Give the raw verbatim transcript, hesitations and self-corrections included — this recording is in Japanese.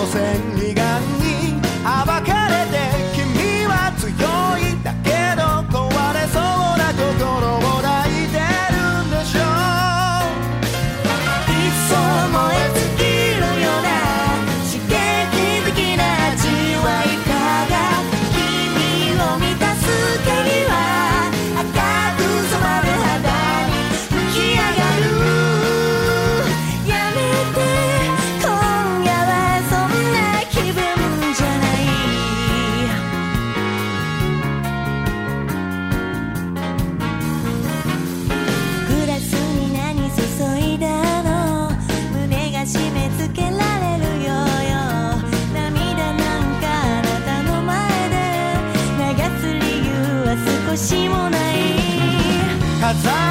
所詮悲願に暴かれて君は強いだけど壊れそうな心を抱いてるんでしょう。いっそ燃え尽きるような刺激的な味わいから君を満たす鍵は赤く染まる肌に浮き上がる。やめて今夜はそんな気分じゃない。グラスに何注いだの胸が締め付けられるよよ。涙なんかあなたの前で流す理由は少しもない。飾